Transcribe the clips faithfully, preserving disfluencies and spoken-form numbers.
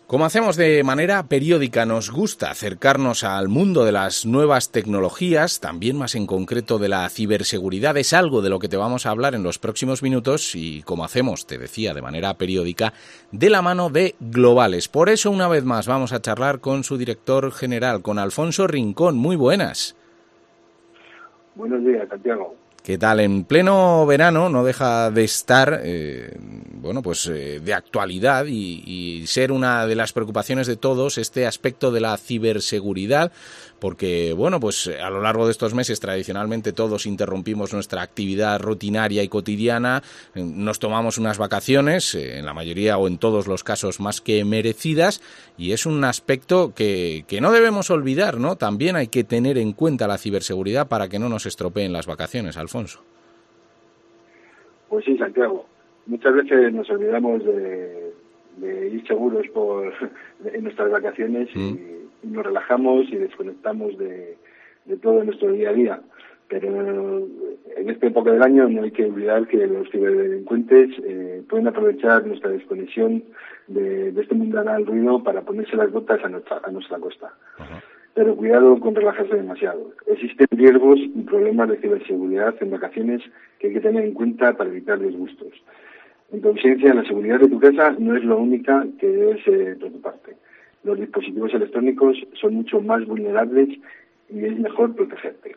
Como hacemos de manera periódica, nos gusta acercarnos al mundo de las nuevas tecnologías, también más en concreto de la ciberseguridad. Es algo de lo que te vamos a hablar en los próximos minutos y, como hacemos, te decía, de manera periódica, de la mano de Globales. Por eso, una vez más, vamos a charlar con su director general, con Alfonso Rincón. Muy buenas. Buenos días, Santiago. ¿Qué tal? En pleno verano no deja de estar, eh, bueno, pues eh, de actualidad y, y ser una de las preocupaciones de todos este aspecto de la ciberseguridad, porque, bueno, pues a lo largo de estos meses tradicionalmente todos interrumpimos nuestra actividad rutinaria y cotidiana, nos tomamos unas vacaciones, en la mayoría o en todos los casos más que merecidas, y es un aspecto que, que no debemos olvidar, ¿no? También hay que tener en cuenta la ciberseguridad para que no nos estropeen las vacaciones, Alfonso. Pues sí, Santiago. Muchas veces nos olvidamos de, de ir seguros por en nuestras vacaciones mm. y, y nos relajamos y desconectamos de, de todo nuestro día a día. Pero en esta época del año no hay que olvidar que los ciberdelincuentes eh, pueden aprovechar nuestra desconexión de, de este mundanal ruido para ponerse las botas a nuestra, a nuestra costa. Uh-huh. Pero cuidado con relajarse demasiado. Existen riesgos y problemas de ciberseguridad en vacaciones que hay que tener en cuenta para evitar disgustos. En tu ausencia, la seguridad de tu casa no es lo única que debes eh, preocuparte. Los dispositivos electrónicos son mucho más vulnerables y es mejor protegerte.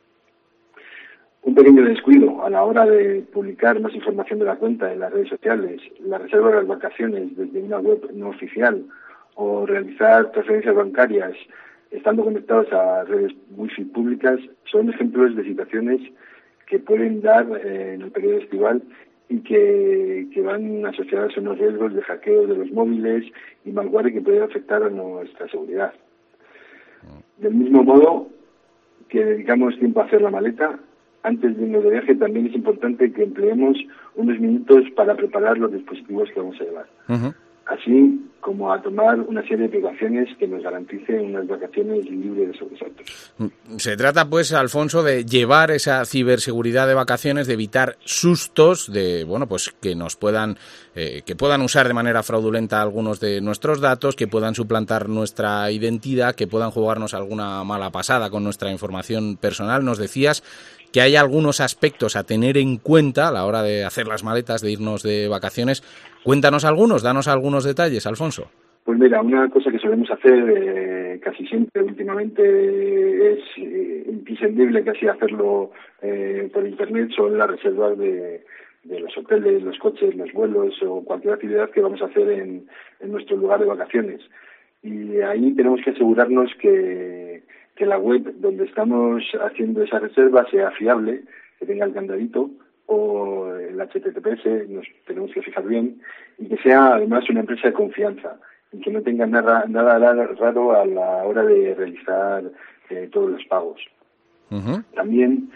Un pequeño descuido a la hora de publicar más información de la cuenta en las redes sociales, la reserva de las vacaciones desde una web no oficial o realizar transferencias bancarias estando conectados a redes wifi públicas son ejemplos de situaciones que pueden dar eh, en el periodo estival y que, que van asociadas a unos riesgos de hackeo de los móviles y malware que pueden afectar a nuestra seguridad. Del mismo modo que dedicamos tiempo a hacer la maleta, antes de irnos de viaje también es importante que empleemos unos minutos para preparar los dispositivos que vamos a llevar. Uh-huh. Así como a tomar una serie de precauciones que nos garanticen unas vacaciones libres de sobresaltos. Se trata, pues, Alfonso, de llevar esa ciberseguridad de vacaciones, de evitar sustos, de, bueno, pues que nos puedan, eh, que puedan usar de manera fraudulenta algunos de nuestros datos, que puedan suplantar nuestra identidad, que puedan jugarnos alguna mala pasada con nuestra información personal. Nos decías que hay algunos aspectos a tener en cuenta a la hora de hacer las maletas, de irnos de vacaciones. Cuéntanos algunos, danos algunos detalles, Alfonso. Pues mira, una cosa que solemos hacer eh, casi siempre últimamente es eh, imprescindible casi hacerlo eh, por internet, son las reservas de, de los hoteles, los coches, los vuelos o cualquier actividad que vamos a hacer en, en nuestro lugar de vacaciones. Y ahí tenemos que asegurarnos que que la web donde estamos haciendo esa reserva sea fiable, que tenga el candadito o el H T T P S, nos tenemos que fijar bien, y que sea además una empresa de confianza y que no tenga nada, nada raro a la hora de realizar eh, todos los pagos. Uh-huh. También,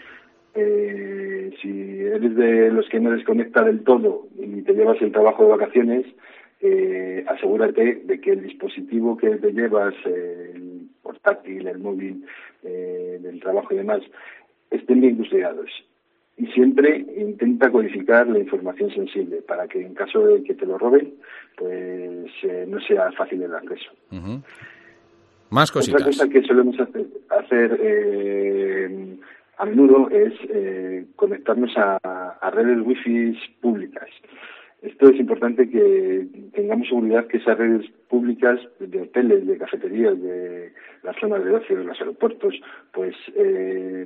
eh, si eres de los que no desconecta del todo y te llevas el trabajo de vacaciones, eh, asegúrate de que el dispositivo que te llevas, eh, el portátil, el móvil, eh, del trabajo y demás, estén bien custodiados. Y siempre intenta codificar la información sensible para que en caso de que te lo roben, pues eh, no sea fácil el acceso. Uh-huh. Más cositas. Otra cosa que solemos hacer, hacer eh, a menudo es eh, conectarnos a, a redes wifi públicas. Esto es importante que tengamos seguridad que esas redes públicas de hoteles, de cafeterías, de las zonas de ocio, de los aeropuertos, pues eh,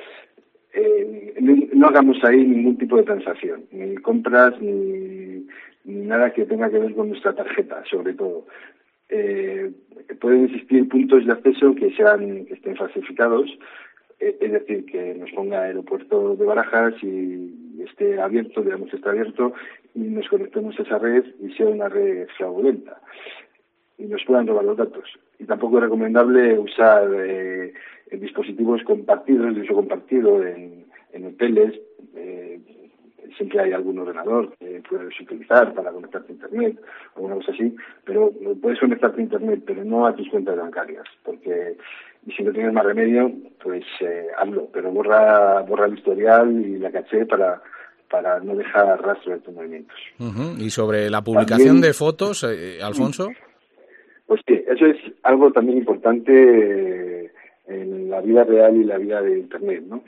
eh, no, no hagamos ahí ningún tipo de transacción, ni compras, ni, ni nada que tenga que ver con nuestra tarjeta, sobre todo. Eh, pueden existir puntos de acceso que sean que estén falsificados, eh, es decir, que nos ponga aeropuerto de Barajas y esté abierto, digamos que está abierto, y nos conectemos a esa red y sea una red fraudulenta y nos puedan robar los datos. Y tampoco es recomendable usar eh, dispositivos compartidos, de uso compartido en, en hoteles. Eh, siempre hay algún ordenador que puedes utilizar para conectarte a internet o una cosa así, pero puedes conectarte a internet, pero no a tus cuentas bancarias, porque y si no tienes más remedio, pues eh, hazlo, pero borra borra el historial y la caché para para no dejar rastro de tus movimientos. Uh-huh. Y sobre la publicación También, de fotos, eh, Alfonso. Pues sí, eso es algo también importante eh, en la vida real y la vida de Internet, ¿no?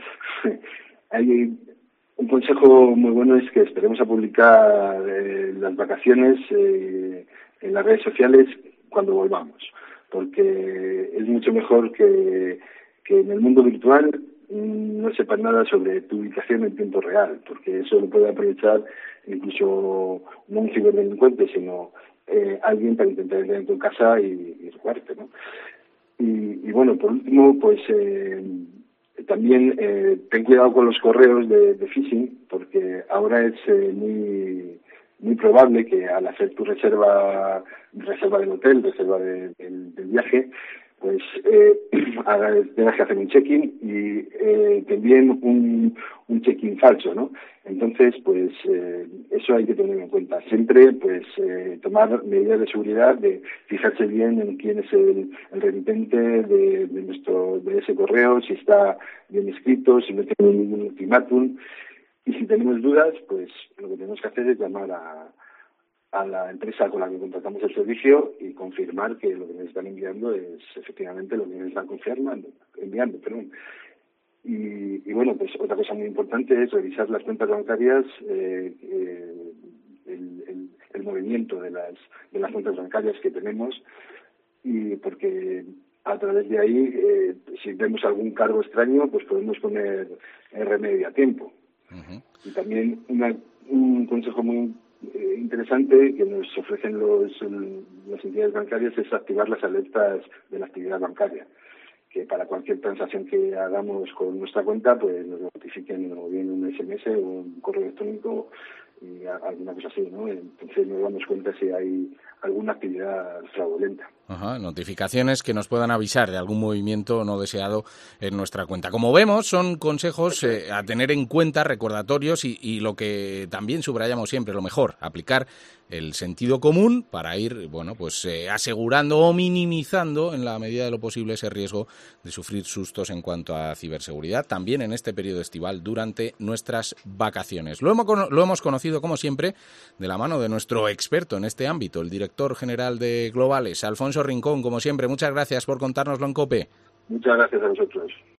Hay un consejo muy bueno, es que esperemos a publicar eh, las vacaciones eh, en las redes sociales cuando volvamos, porque es mucho mejor que, que en el mundo virtual no sepan nada sobre tu ubicación en tiempo real, porque eso lo puede aprovechar incluso no un ciberdelincuente, sino eh, alguien para intentar entrar en tu casa y, y robarte, ¿no? Y, y bueno, por último, pues eh, también eh, ten cuidado con los correos de, de phishing, porque ahora es eh, muy muy probable que al hacer tu reserva reserva del hotel, reserva de, de, del viaje, pues eh, tengas que hacer un check-in y eh, también un, un check-in falso, ¿no? Entonces, pues eh, eso hay que tener en cuenta. Siempre, pues, eh, tomar medidas de seguridad, de fijarse bien en quién es el, el remitente de, de nuestro de ese correo, si está bien escrito, si no tiene ningún ultimátum. Y si tenemos dudas, pues lo que tenemos que hacer es llamar a a la empresa con la que contratamos el servicio y confirmar que lo que nos están enviando es efectivamente lo que nos están confirmando, enviando, perdón. Y, y bueno, pues otra cosa muy importante es revisar las cuentas bancarias, eh, eh, el, el, el movimiento de las de las cuentas bancarias que tenemos, y porque a través de ahí, eh, si vemos algún cargo extraño, pues podemos poner remedio a tiempo. Uh-huh. Y también una, un consejo muy Eh, interesante que nos ofrecen los, las entidades bancarias es activar las alertas de la actividad bancaria, que para cualquier transacción que hagamos con nuestra cuenta, pues nos notifiquen o bien un ese eme ese o un correo electrónico y alguna cosa así, ¿no? Entonces nos damos cuenta si hay alguna actividad fraudulenta. Ajá, notificaciones que nos puedan avisar de algún movimiento no deseado en nuestra cuenta. Como vemos, son consejos eh, a tener en cuenta, recordatorios y, y lo que también subrayamos siempre, lo mejor, aplicar el sentido común para ir, bueno, pues eh, asegurando o minimizando en la medida de lo posible ese riesgo de sufrir sustos en cuanto a ciberseguridad, también en este periodo estival durante nuestras vacaciones. Lo hemos, lo hemos conocido, como siempre, de la mano de nuestro experto en este ámbito, el director general de Globales, Alfonso Rincón. Como siempre, muchas gracias por contárnoslo en COPE. Muchas gracias a vosotros.